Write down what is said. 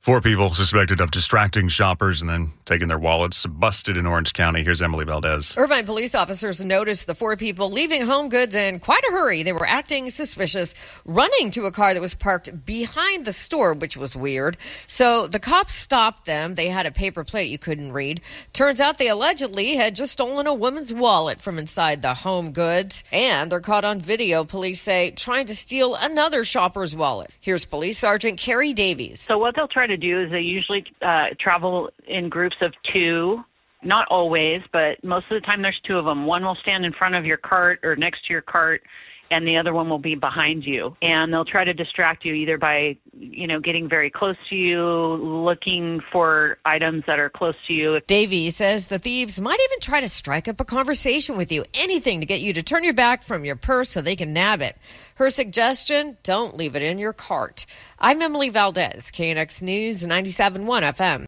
4 people suspected of distracting shoppers and then taking their wallets busted in Orange County. Here's Emily Valdez. Irvine police officers noticed the 4 people leaving Home Goods in quite a hurry. They were acting suspicious, running to a car that was parked behind the store, which was weird. So the cops stopped them. They had a paper plate you couldn't read. Turns out they allegedly had just stolen a woman's wallet from inside the Home Goods. And they're caught on video, police say, trying to steal another shopper's wallet. Here's Police Sergeant Carrie Davies. So what they'll try to do is they usually travel in groups of 2, not always, but most of the time there's 2 of them. One will stand in front of your cart or next to your cart, and the other one will be behind you. And they'll try to distract you either by, getting very close to you, looking for items that are close to you. Davies says the thieves might even try to strike up a conversation with you, anything to get you to turn your back from your purse so they can nab it. Her suggestion, don't leave it in your cart. I'm Emily Valdez, KNX News 97.1 FM.